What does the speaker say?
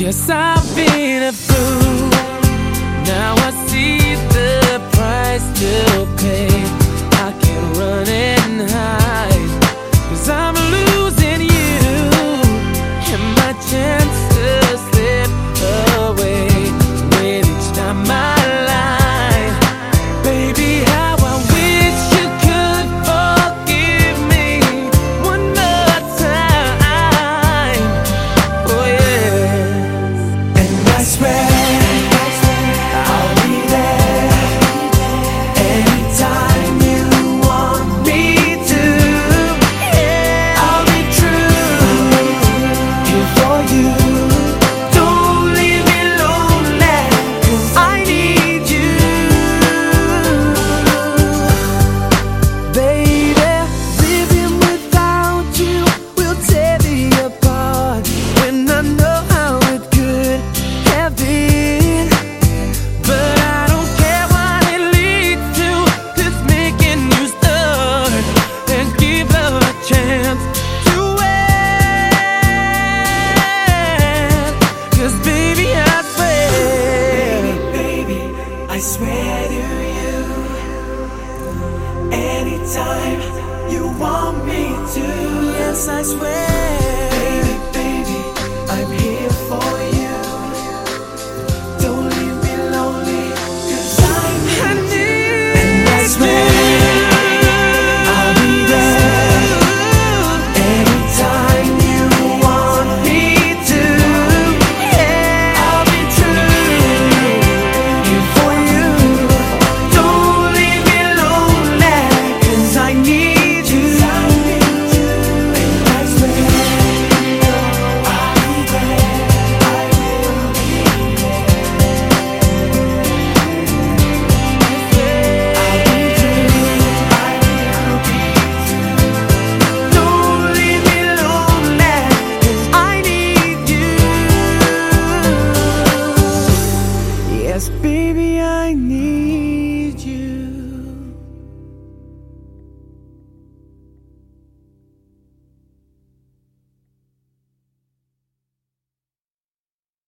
Yes, I've been a fool. Now I see the price to pay. I can't run and hide, 'cause I'm losing you, and my chances slip away with each time I lie. Baby, how I wish you could forgive me one more time. Oh yes. And I swear I'll be there anytime you want me to. Yeah, I'll be true here for you. Don't leave me lonely, 'cause I need you. Baby, living without you will tear me apart. When I know how it could have been, But I don't care what it leads to, just making you start and give love a chance to win. 'Cause baby, I swear, baby, I swear to you, anytime you want me to. Yes, I swear, baby, I'm here for you. Don't leave me lonely, 'cause I need you. And I swear I'll be there anytime you want me to. Yeah, I'll be true here for you. Don't leave me lonely, 'cause I need you. And I swear I'll be there. I will be there. I'll be true. I will be true. Don't leave me lonely, 'cause I need you. Yes, baby, I need you.